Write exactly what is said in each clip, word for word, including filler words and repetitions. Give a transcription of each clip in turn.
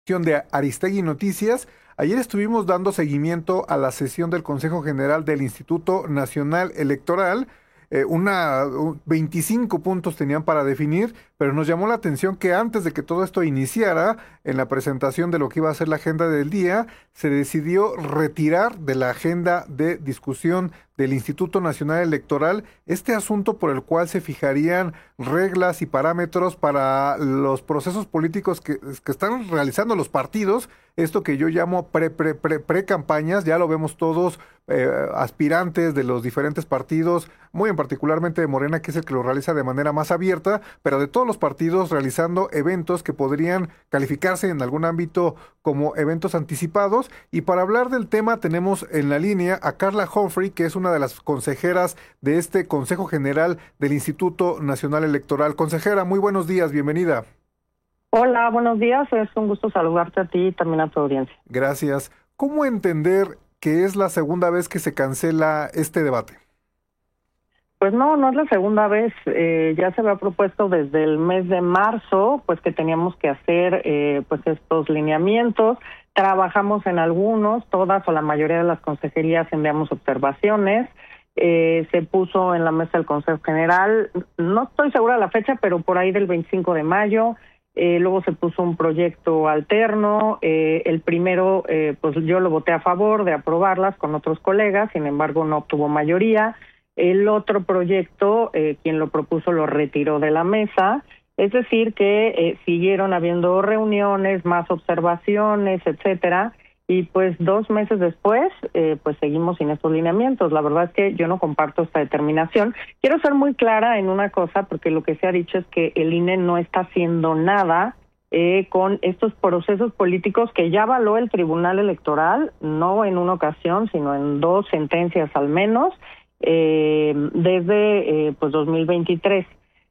de Aristegui Noticias. Ayer estuvimos dando seguimiento a la sesión del Consejo General del Instituto Nacional Electoral. Eh, una veinticinco puntos tenían para definir, pero nos llamó la atención que antes de que todo esto iniciara, en la presentación de lo que iba a ser la agenda del día, se decidió retirar de la agenda de discusión del Instituto Nacional Electoral este asunto por el cual se fijarían reglas y parámetros para los procesos políticos que, que están realizando los partidos, esto que yo llamo pre, pre, pre, pre-campañas. Ya lo vemos todos, eh, aspirantes de los diferentes partidos, muy en particularmente de Morena, que es el que lo realiza de manera más abierta, pero de todos los partidos realizando eventos que podrían calificarse en algún ámbito como eventos anticipados. Y para hablar del tema tenemos en la línea a Carla Humphrey, que es una de las consejeras de este Consejo General del Instituto Nacional Electoral. Consejera, muy buenos días, bienvenida. Hola, buenos días, es un gusto saludarte a ti y también a tu audiencia. Gracias. ¿Cómo entender que es la segunda vez que se cancela este debate? Pues no, no es la segunda vez. Eh, ya se había propuesto desde el mes de marzo, pues que teníamos que hacer eh, pues estos lineamientos. Trabajamos en algunos, todas o la mayoría de las consejerías enviamos observaciones. Eh, se puso en la mesa del Consejo General, no estoy segura de la fecha, pero por ahí del veinticinco de mayo. Eh, luego se puso un proyecto alterno. Eh, el primero, eh, pues yo lo voté a favor de aprobarlas con otros colegas, sin embargo no obtuvo mayoría. El otro proyecto, eh, quien lo propuso lo retiró de la mesa, es decir que eh, siguieron habiendo reuniones, más observaciones, etcétera, y pues dos meses después, eh, pues seguimos sin estos lineamientos. La verdad es que yo no comparto esta determinación. Quiero ser muy clara en una cosa, porque lo que se ha dicho es que el I N E no está haciendo nada eh, con estos procesos políticos que ya avaló el Tribunal Electoral, no en una ocasión, sino en dos sentencias al menos, Eh, desde eh, pues dos mil veintitrés.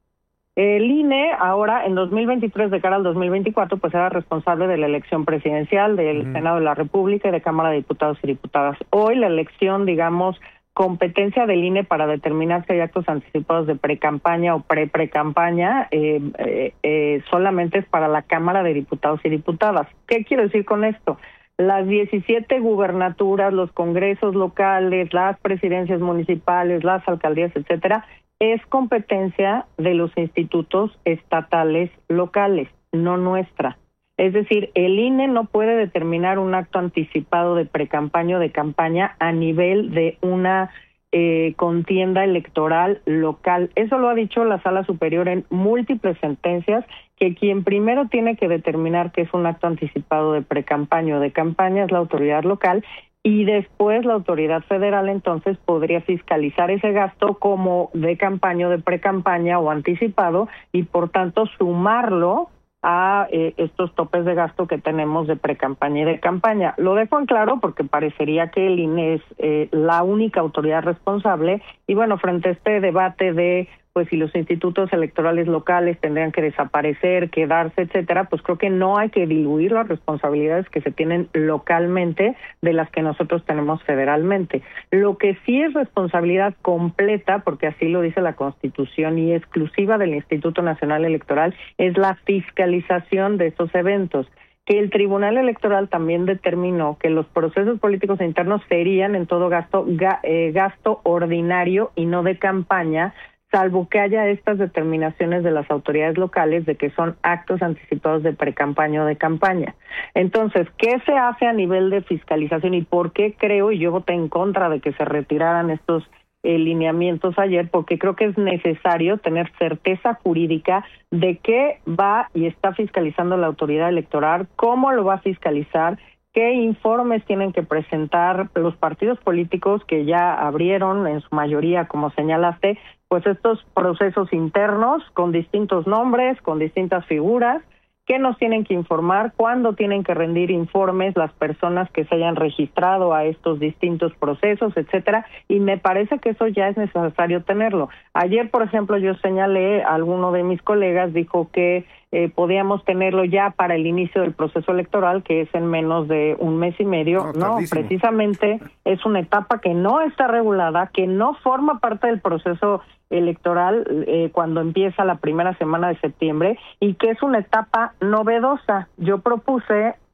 El I N E ahora en dos mil veintitrés de cara al dos mil veinticuatro pues era responsable de la elección presidencial, del uh-huh. Senado de la República y de Cámara de Diputados y Diputadas. Hoy la elección, digamos, competencia del I N E para determinar si hay actos anticipados de pre-campaña o pre-pre-campaña eh, eh, eh, solamente es para la Cámara de Diputados y Diputadas. ¿Qué quiero decir con esto? Las diecisiete gubernaturas, los congresos locales, las presidencias municipales, las alcaldías, etcétera, es competencia de los institutos estatales locales, no nuestra. Es decir, el I N E no puede determinar un acto anticipado de precampaña o de campaña a nivel de una eh, contienda electoral local. Eso lo ha dicho la Sala Superior en múltiples sentencias, que quien primero tiene que determinar que es un acto anticipado de precampaña o de campaña es la autoridad local, y después la autoridad federal entonces podría fiscalizar ese gasto como de campaña o de precampaña o anticipado, y por tanto sumarlo a eh, estos topes de gasto que tenemos de precampaña y de campaña. Lo dejo en claro porque parecería que el I N E es eh, la única autoridad responsable, y bueno, frente a este debate de pues si los institutos electorales locales tendrían que desaparecer, quedarse, etcétera, pues creo que no hay que diluir las responsabilidades que se tienen localmente de las que nosotros tenemos federalmente. Lo que sí es responsabilidad completa, porque así lo dice la Constitución y exclusiva del Instituto Nacional Electoral, es la fiscalización de estos eventos, que el Tribunal Electoral también determinó que los procesos políticos internos serían en todo gasto, ga, eh, gasto ordinario y no de campaña, salvo que haya estas determinaciones de las autoridades locales de que son actos anticipados de precampaña o de campaña. Entonces, ¿qué se hace a nivel de fiscalización y por qué creo, y yo voté en contra de que se retiraran estos eh, lineamientos ayer? Porque creo que es necesario tener certeza jurídica de qué va y está fiscalizando la autoridad electoral, cómo lo va a fiscalizar, qué informes tienen que presentar los partidos políticos que ya abrieron en su mayoría, como señalaste, pues estos procesos internos con distintos nombres, con distintas figuras, qué nos tienen que informar, cuándo tienen que rendir informes las personas que se hayan registrado a estos distintos procesos, etcétera, y me parece que eso ya es necesario tenerlo. Ayer, por ejemplo, yo señalé, a alguno de mis colegas dijo que eh, podíamos tenerlo ya para el inicio del proceso electoral, que es en menos de un mes y medio. No, no precisamente es una etapa que no está regulada, que no forma parte del proceso electoral eh, cuando empieza la primera semana de septiembre, y que es una etapa novedosa. Yo propuse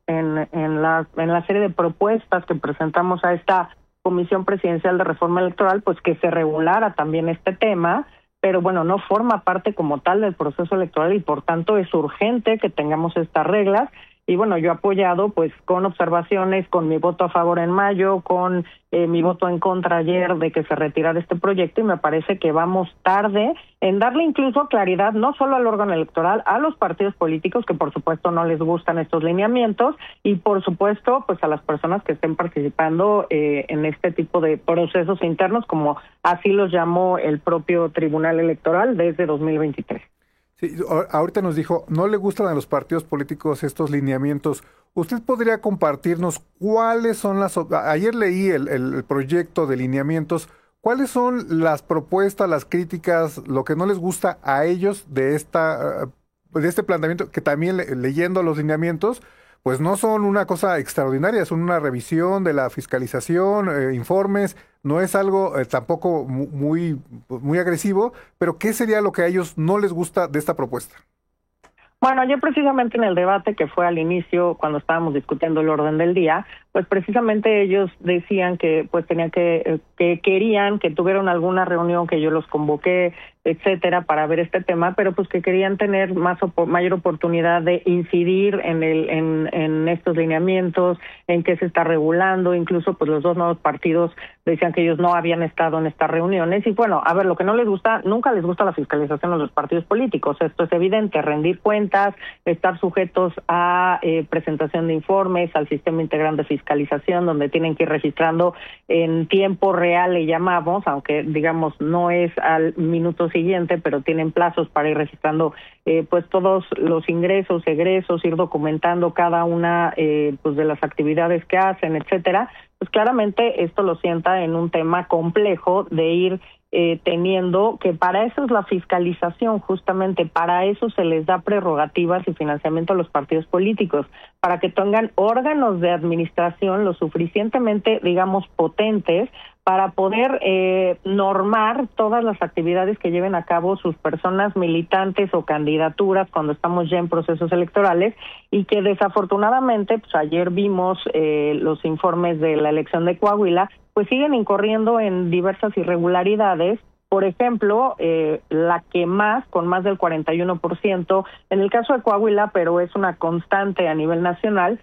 en, en, la, en la serie de propuestas que presentamos a esta Comisión Presidencial de Reforma Electoral, pues que se regulara también este tema, pero bueno, no forma parte como tal del proceso electoral y por tanto es urgente que tengamos estas reglas. Y bueno, yo he apoyado pues con observaciones, con mi voto a favor en mayo, con eh, mi voto en contra ayer de que se retirara este proyecto, y me parece que vamos tarde en darle incluso claridad no solo al órgano electoral, a los partidos políticos que por supuesto no les gustan estos lineamientos, y por supuesto pues a las personas que estén participando eh, en este tipo de procesos internos, como así los llamó el propio Tribunal Electoral desde dos mil veintitrés. Sí, ahorita nos dijo, no le gustan a los partidos políticos estos lineamientos. ¿Usted podría compartirnos cuáles son las... Ayer leí el, el proyecto de lineamientos. ¿Cuáles son las propuestas, las críticas, lo que no les gusta a ellos de esta de este planteamiento? Que también le, leyendo los lineamientos, pues no son una cosa extraordinaria, son una revisión de la fiscalización, eh, informes, no es algo eh, tampoco muy, muy agresivo, pero ¿qué sería lo que a ellos no les gusta de esta propuesta? Bueno, ayer precisamente en el debate que fue al inicio, cuando estábamos discutiendo el orden del día, pues precisamente ellos decían que pues tenían que, que querían que tuvieran alguna reunión, que yo los convoqué, etcétera, para ver este tema, pero pues que querían tener más mayor oportunidad de incidir en el en, en estos lineamientos, en qué se está regulando. Incluso pues los dos nuevos partidos decían que ellos no habían estado en estas reuniones. Y bueno, a ver, lo que no les gusta, nunca les gusta la fiscalización a los partidos políticos, esto es evidente, rendir cuentas, estar sujetos a eh, presentación de informes, al sistema integral de fiscalización, donde tienen que ir registrando en tiempo real, le llamamos, aunque digamos no es al minuto siguiente, pero tienen plazos para ir registrando eh, pues todos los ingresos, egresos, ir documentando cada una eh, pues de las actividades que hacen, etcétera. Pues claramente esto lo sienta en un tema complejo de ir eh, teniendo, que para eso es la fiscalización, justamente para eso se les da prerrogativas y financiamiento a los partidos políticos, para que tengan órganos de administración lo suficientemente, digamos, potentes para poder eh, normar todas las actividades que lleven a cabo sus personas militantes o candidaturas cuando estamos ya en procesos electorales, y que desafortunadamente, pues ayer vimos eh, los informes de la elección de Coahuila, pues siguen incurriendo en diversas irregularidades. Por ejemplo, eh, la que más, con más del cuarenta y uno por ciento, en el caso de Coahuila, pero es una constante a nivel nacional,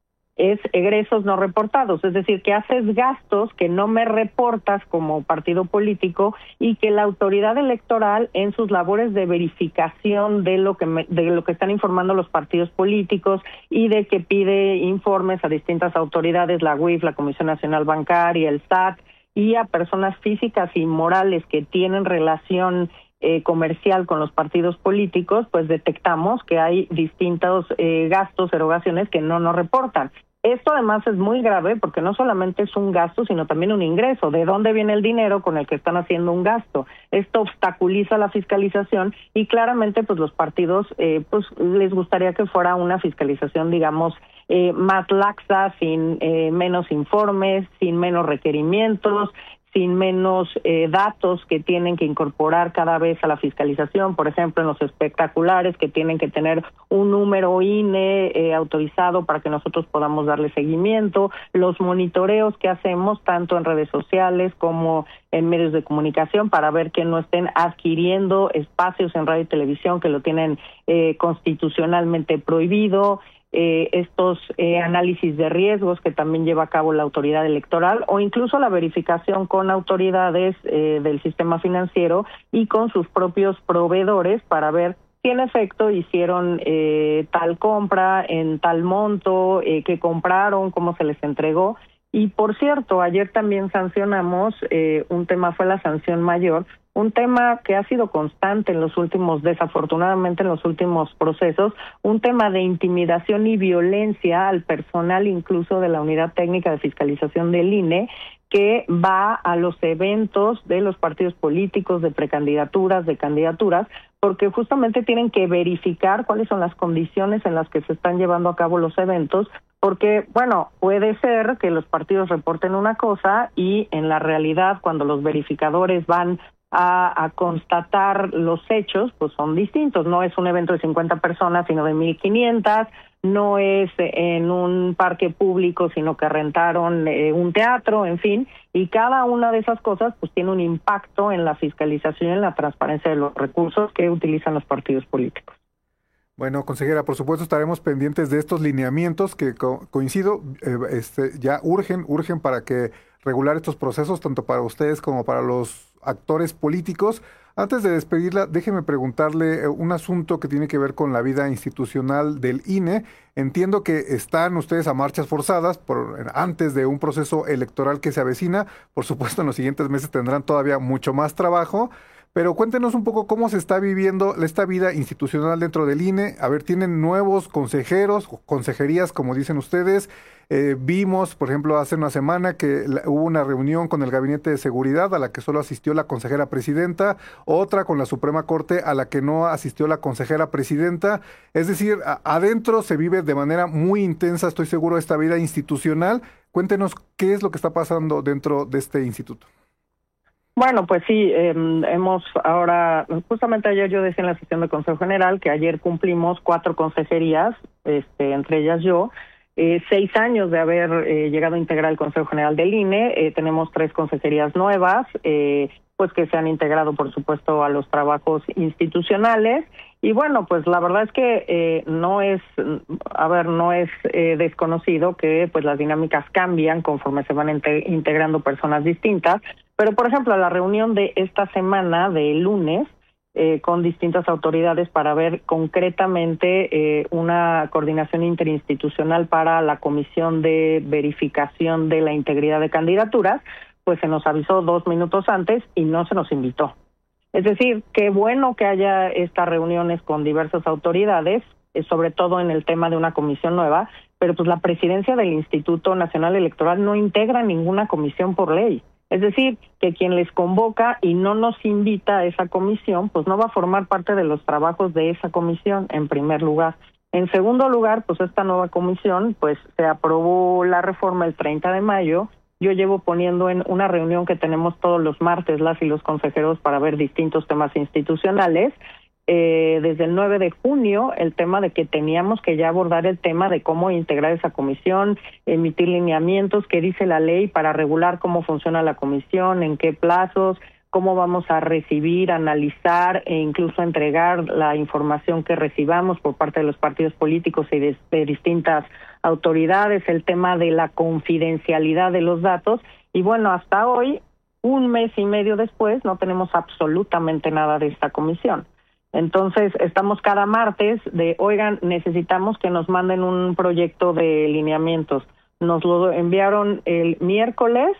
es egresos no reportados, es decir, que haces gastos que no me reportas como partido político, y que la autoridad electoral en sus labores de verificación de lo que me, de lo que están informando los partidos políticos, y de que pide informes a distintas autoridades, la U I F, la Comisión Nacional Bancaria, el S A C, y a personas físicas y morales que tienen relación Eh, comercial con los partidos políticos, pues detectamos que hay distintos eh, gastos, erogaciones que no nos reportan. Esto además es muy grave porque no solamente es un gasto, sino también un ingreso. ¿De dónde viene el dinero con el que están haciendo un gasto? Esto obstaculiza la fiscalización, y claramente pues los partidos eh, pues les gustaría que fuera una fiscalización, digamos, eh, más laxa, sin eh, menos informes, sin menos requerimientos, sin menos eh, datos que tienen que incorporar cada vez a la fiscalización. Por ejemplo, en los espectaculares, que tienen que tener un número I N E eh, autorizado para que nosotros podamos darle seguimiento, los monitoreos que hacemos tanto en redes sociales como en medios de comunicación para ver que no estén adquiriendo espacios en radio y televisión que lo tienen eh, constitucionalmente prohibido. Eh, estos eh, análisis de riesgos que también lleva a cabo la autoridad electoral, o incluso la verificación con autoridades eh, del sistema financiero y con sus propios proveedores para ver si en efecto hicieron eh, tal compra en tal monto, eh, qué compraron, cómo se les entregó. Y por cierto, ayer también sancionamos, eh, un tema fue la sanción mayor, un tema que ha sido constante en los últimos, desafortunadamente en los últimos procesos, un tema de intimidación y violencia al personal incluso de la Unidad Técnica de Fiscalización del I N E, que va a los eventos de los partidos políticos, de precandidaturas, de candidaturas, porque justamente tienen que verificar cuáles son las condiciones en las que se están llevando a cabo los eventos, porque, bueno, puede ser que los partidos reporten una cosa y en la realidad, cuando los verificadores van A, a constatar los hechos, pues son distintos. No es un evento de cincuenta personas, sino de mil quinientas, no es en un parque público, sino que rentaron eh, un teatro, en fin, y cada una de esas cosas pues tiene un impacto en la fiscalización y en la transparencia de los recursos que utilizan los partidos políticos. Bueno, consejera, por supuesto estaremos pendientes de estos lineamientos que co coincido, eh, este, ya urgen, urgen para que regular estos procesos, tanto para ustedes como para los actores políticos. Antes de despedirla, déjeme preguntarle un asunto que tiene que ver con la vida institucional del I N E. Entiendo que están ustedes a marchas forzadas por, antes de un proceso electoral que se avecina. Por supuesto, en los siguientes meses tendrán todavía mucho más trabajo. Pero cuéntenos un poco cómo se está viviendo esta vida institucional dentro del I N E. A ver, ¿tienen nuevos consejeros, consejerías, como dicen ustedes? Eh, vimos, por ejemplo, hace una semana que la, hubo una reunión con el Gabinete de Seguridad a la que solo asistió la consejera presidenta, otra con la Suprema Corte a la que no asistió la consejera presidenta. Es decir, a, adentro se vive de manera muy intensa, estoy seguro, esta vida institucional. Cuéntenos qué es lo que está pasando dentro de este instituto. Bueno, pues sí, eh, hemos ahora, justamente ayer yo decía en la sesión de Consejo General que ayer cumplimos cuatro consejerías, este, entre ellas yo, eh, seis años de haber eh, llegado a integrar el Consejo General del I N E, eh, tenemos tres consejerías nuevas, eh, pues que se han integrado, por supuesto, a los trabajos institucionales. Y bueno, pues la verdad es que eh, no es, a ver, no es eh, desconocido que pues las dinámicas cambian conforme se van integrando personas distintas. Pero, por ejemplo, la reunión de esta semana, de lunes, eh, con distintas autoridades para ver concretamente eh, una coordinación interinstitucional para la Comisión de Verificación de la Integridad de Candidaturas, pues se nos avisó dos minutos antes y no se nos invitó. Es decir, qué bueno que haya estas reuniones con diversas autoridades, eh, sobre todo en el tema de una comisión nueva, pero pues la presidencia del Instituto Nacional Electoral no integra ninguna comisión por ley. Es decir, que quien les convoca y no nos invita a esa comisión, pues no va a formar parte de los trabajos de esa comisión, en primer lugar. En segundo lugar, pues esta nueva comisión, pues se aprobó la reforma el treinta de mayo. Yo llevo poniendo en una reunión que tenemos todos los martes las y los consejeros para ver distintos temas institucionales. Eh, desde el nueve de junio, el tema de que teníamos que ya abordar el tema de cómo integrar esa comisión, emitir lineamientos, qué dice la ley para regular cómo funciona la comisión, en qué plazos, cómo vamos a recibir, analizar e incluso entregar la información que recibamos por parte de los partidos políticos y de, de distintas autoridades, el tema de la confidencialidad de los datos. Y bueno, hasta hoy, un mes y medio después, no tenemos absolutamente nada de esta comisión. Entonces, estamos cada martes de, oigan, necesitamos que nos manden un proyecto de lineamientos. Nos lo enviaron el miércoles,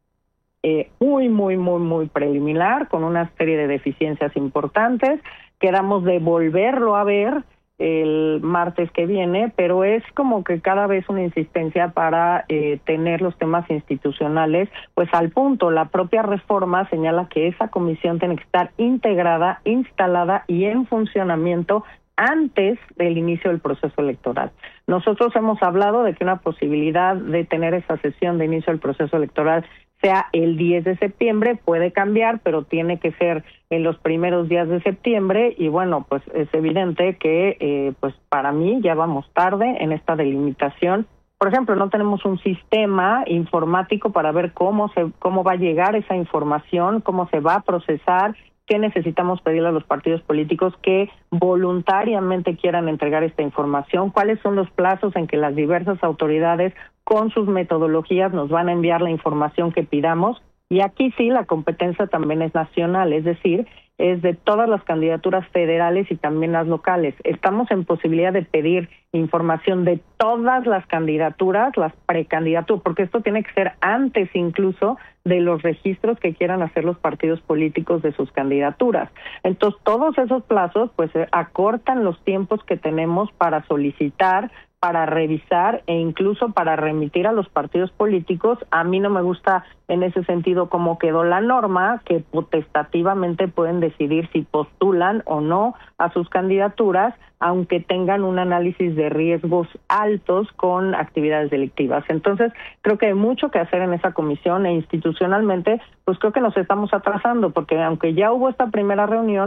eh, muy, muy, muy, muy preliminar, con una serie de deficiencias importantes. Quedamos de volverlo a ver el martes que viene, pero es como que cada vez una insistencia para eh, tener los temas institucionales pues al punto. La propia reforma señala que esa comisión tiene que estar integrada, instalada y en funcionamiento antes del inicio del proceso electoral. Nosotros hemos hablado de que una posibilidad de tener esa sesión de inicio del proceso electoral sea el diez de septiembre, puede cambiar, pero tiene que ser en los primeros días de septiembre y bueno, pues es evidente que eh, pues para mí ya vamos tarde en esta delimitación. Por ejemplo, no tenemos un sistema informático para ver cómo se cómo va a llegar esa información, cómo se va a procesar, qué necesitamos pedirle a los partidos políticos que voluntariamente quieran entregar esta información, cuáles son los plazos en que las diversas autoridades con sus metodologías nos van a enviar la información que pidamos. Y aquí sí, la competencia también es nacional, es decir, es de todas las candidaturas federales y también las locales. Estamos en posibilidad de pedir información de todas las candidaturas, las precandidaturas, porque esto tiene que ser antes incluso de los registros que quieran hacer los partidos políticos de sus candidaturas. Entonces, todos esos plazos pues acortan los tiempos que tenemos para solicitar, para revisar e incluso para remitir a los partidos políticos. A mí no me gusta en ese sentido cómo quedó la norma, que potestativamente pueden decidir si postulan o no a sus candidaturas, aunque tengan un análisis de riesgos altos con actividades delictivas. Entonces, creo que hay mucho que hacer en esa comisión e institucionalmente, pues creo que nos estamos atrasando, porque aunque ya hubo esta primera reunión,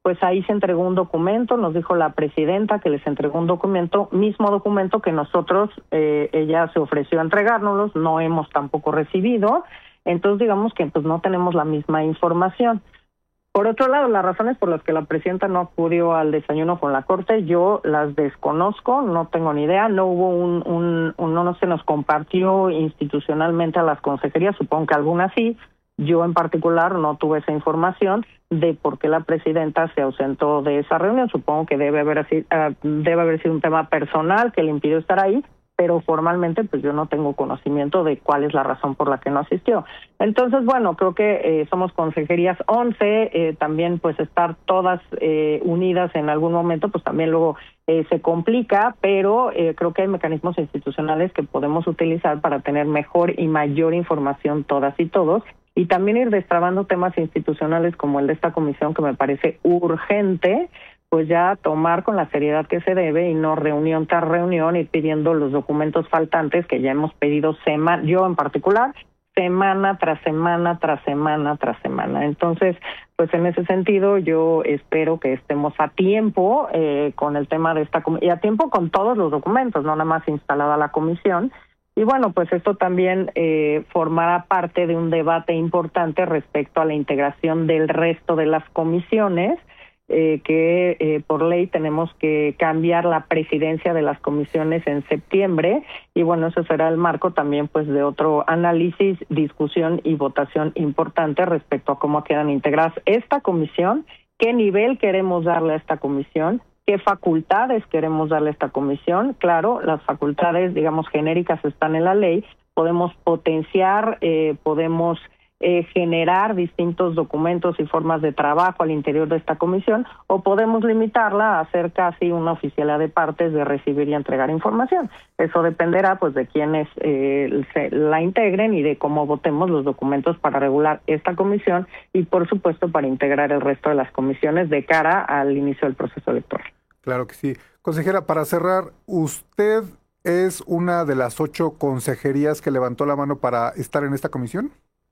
pues ahí se entregó un documento, nos dijo la presidenta que les entregó un documento, mismo documento que nosotros, eh, ella se ofreció a entregárnoslos, no hemos tampoco recibido, entonces digamos que pues no tenemos la misma información. Por otro lado, las razones por las que la presidenta no acudió al desayuno con la Corte, yo las desconozco, no tengo ni idea, no hubo un, un, un no, no se nos compartió institucionalmente a las consejerías, supongo que algunas sí, yo en particular no tuve esa información de por qué la presidenta se ausentó de esa reunión, supongo que debe haber, así, uh, debe haber sido un tema personal que le impidió estar ahí, pero formalmente pues yo no tengo conocimiento de cuál es la razón por la que no asistió. Entonces, bueno, creo que eh, somos consejerías once, eh, también pues estar todas eh, unidas en algún momento pues también luego eh, se complica, pero eh, creo que hay mecanismos institucionales que podemos utilizar para tener mejor y mayor información todas y todos, y también ir destrabando temas institucionales como el de esta comisión que me parece urgente, pues ya tomar con la seriedad que se debe y no reunión tras reunión y pidiendo los documentos faltantes que ya hemos pedido semana, yo en particular, semana tras semana, tras semana, tras semana. Entonces, pues en ese sentido yo espero que estemos a tiempo eh, con el tema de esta comisión, y a tiempo con todos los documentos, no nada más instalada la comisión. Y bueno, pues esto también eh, formará parte de un debate importante respecto a la integración del resto de las comisiones, Eh, que eh, por ley tenemos que cambiar la presidencia de las comisiones en septiembre, y bueno, eso será el marco también pues de otro análisis, discusión y votación importante respecto a cómo quedan integradas esta comisión, qué nivel queremos darle a esta comisión, qué facultades queremos darle a esta comisión. Claro, las facultades, digamos, genéricas están en la ley, podemos potenciar, eh, podemos Eh, generar distintos documentos y formas de trabajo al interior de esta comisión, o podemos limitarla a ser casi una oficialidad de partes de recibir y entregar información. Eso dependerá pues de quienes eh, se la integren y de cómo votemos los documentos para regular esta comisión y por supuesto para integrar el resto de las comisiones de cara al inicio del proceso electoral. Claro que sí. Consejera, para cerrar, ¿usted es una de las ocho consejerías que levantó la mano para estar en esta comisión?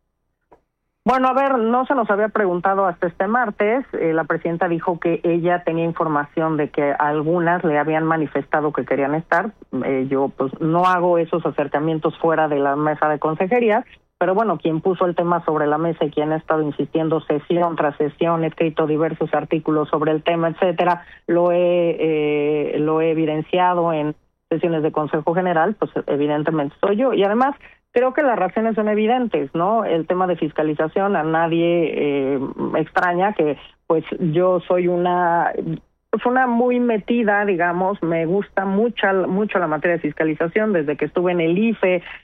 Bueno, a ver, no se nos había preguntado hasta este martes. Eh, la presidenta dijo que ella tenía información de que algunas le habían manifestado que querían estar. Eh, yo pues no hago esos acercamientos fuera de la mesa de consejería, pero bueno, quien puso el tema sobre la mesa y quien ha estado insistiendo sesión tras sesión, he escrito diversos artículos sobre el tema, etcétera, lo he, eh, lo he evidenciado en sesiones de Consejo General, pues evidentemente soy yo. Y además, creo que las razones son evidentes, ¿no? El tema de fiscalización, a nadie eh, extraña que pues yo soy una pues una muy metida, digamos, me gusta mucho, mucho la materia de fiscalización, desde que estuve en el I F E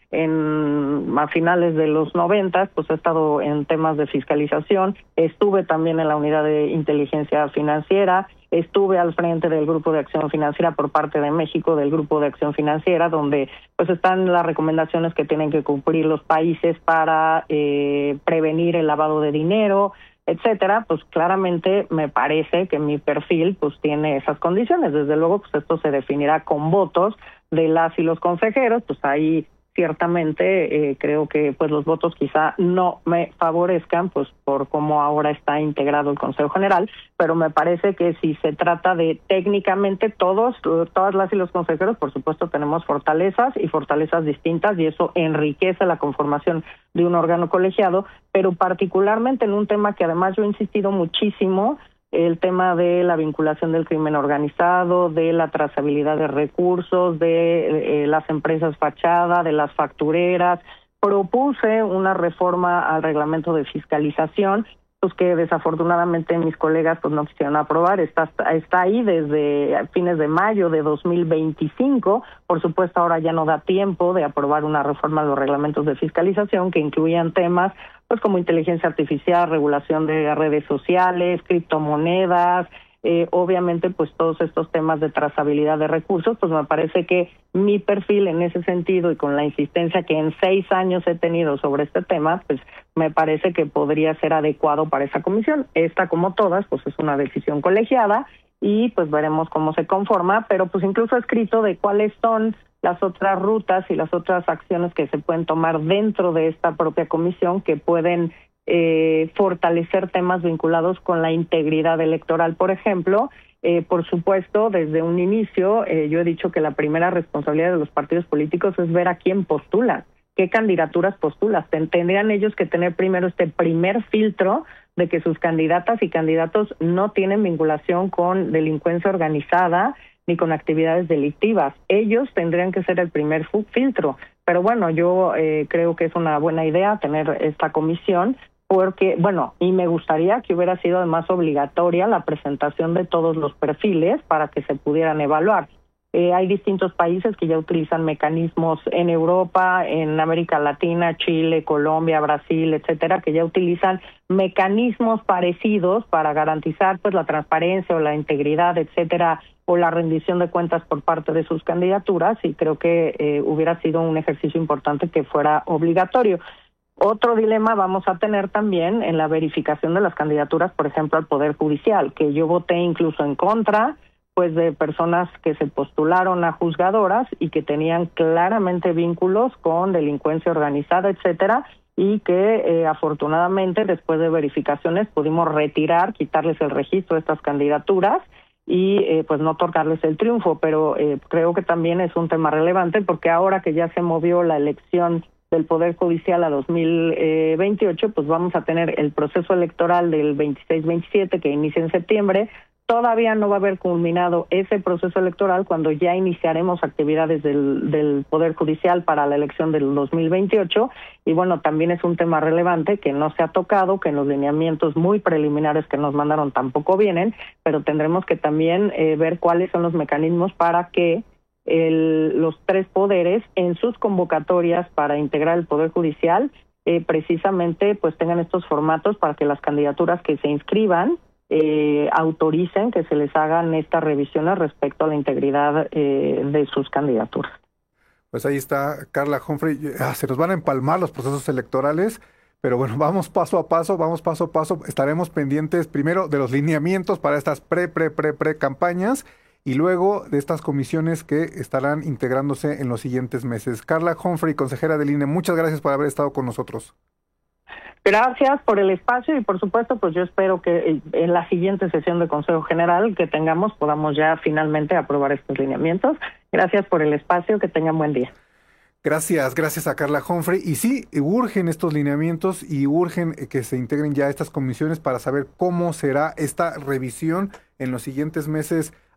en, a finales de los noventas, pues he estado en temas de fiscalización, estuve también en la unidad de inteligencia financiera, estuve al frente del Grupo de Acción Financiera por parte de México, del Grupo de Acción Financiera, donde pues están las recomendaciones que tienen que cumplir los países para eh, prevenir el lavado de dinero, etcétera. Pues claramente me parece que mi perfil pues tiene esas condiciones. Desde luego pues esto se definirá con votos de las y los consejeros, pues ahí ciertamente eh, creo que pues los votos quizá no me favorezcan pues por cómo ahora está integrado el Consejo General, pero me parece que si se trata de técnicamente todos, todas las y los consejeros, por supuesto tenemos fortalezas y fortalezas distintas y eso enriquece la conformación de un órgano colegiado, pero particularmente en un tema que además yo he insistido muchísimo, el tema de la vinculación del crimen organizado, de la trazabilidad de recursos, de eh, las empresas fachada, de las factureras. Propuse una reforma al reglamento de fiscalización, pues que desafortunadamente mis colegas pues no quisieron aprobar. Está, está ahí desde fines de mayo de dos mil veinticinco. Por supuesto, ahora ya no da tiempo de aprobar una reforma de los reglamentos de fiscalización que incluían temas pues como inteligencia artificial, regulación de redes sociales, criptomonedas, eh, obviamente pues todos estos temas de trazabilidad de recursos. Pues me parece que mi perfil en ese sentido y con la insistencia que en seis años he tenido sobre este tema, pues me parece que podría ser adecuado para esa comisión. Esta, como todas, pues es una decisión colegiada y pues veremos cómo se conforma, pero pues incluso he escrito de cuáles son las otras rutas y las otras acciones que se pueden tomar dentro de esta propia comisión que pueden eh, fortalecer temas vinculados con la integridad electoral, por ejemplo. Eh, por supuesto, desde un inicio, eh, yo he dicho que la primera responsabilidad de los partidos políticos es ver a quién postulan, qué candidaturas postulan. Tendrían ellos que tener primero este primer filtro de que sus candidatas y candidatos no tienen vinculación con delincuencia organizada ni con actividades delictivas. Ellos tendrían que ser el primer filtro. Pero bueno, yo eh, creo que es una buena idea tener esta comisión, porque, bueno, y me gustaría que hubiera sido además obligatoria la presentación de todos los perfiles para que se pudieran evaluar. Eh, hay distintos países que ya utilizan mecanismos en Europa, en América Latina, Chile, Colombia, Brasil, etcétera, que ya utilizan mecanismos parecidos para garantizar pues la transparencia o la integridad, etcétera, o la rendición de cuentas por parte de sus candidaturas, y creo que eh, hubiera sido un ejercicio importante que fuera obligatorio. Otro dilema vamos a tener también en la verificación de las candidaturas, por ejemplo, al Poder Judicial, que yo voté incluso en contra pues de personas que se postularon a juzgadoras y que tenían claramente vínculos con delincuencia organizada, etcétera, y que eh, afortunadamente después de verificaciones pudimos retirar, quitarles el registro de estas candidaturas y eh, pues no otorgarles el triunfo, pero eh, creo que también es un tema relevante porque ahora que ya se movió la elección del Poder Judicial a dos mil veintiocho, pues vamos a tener el proceso electoral del veintiséis veintisiete que inicia en septiembre. Todavía no va a haber culminado ese proceso electoral cuando ya iniciaremos actividades del, del Poder Judicial para la elección del dos mil veintiocho, y bueno, también es un tema relevante que no se ha tocado, que en los lineamientos muy preliminares que nos mandaron tampoco vienen, pero tendremos que también eh, ver cuáles son los mecanismos para que El, los tres poderes en sus convocatorias para integrar el Poder Judicial eh, precisamente pues tengan estos formatos para que las candidaturas que se inscriban eh, autoricen que se les hagan estas revisiones respecto a la integridad eh, de sus candidaturas. Pues ahí está Carla Humphrey. Ah, se nos van a empalmar los procesos electorales, pero bueno, vamos paso a paso, vamos paso a paso. Estaremos pendientes primero de los lineamientos para estas pre, pre, pre, pre campañas, y luego de estas comisiones que estarán integrándose en los siguientes meses. Carla Humphrey, consejera del I N E, muchas gracias por haber estado con nosotros. Gracias por el espacio y por supuesto pues yo espero que en la siguiente sesión de Consejo General que tengamos podamos ya finalmente aprobar estos lineamientos. Gracias por el espacio, que tengan buen día. Gracias, gracias a Carla Humphrey. Y sí, urgen estos lineamientos y urgen que se integren ya estas comisiones para saber cómo será esta revisión en los siguientes meses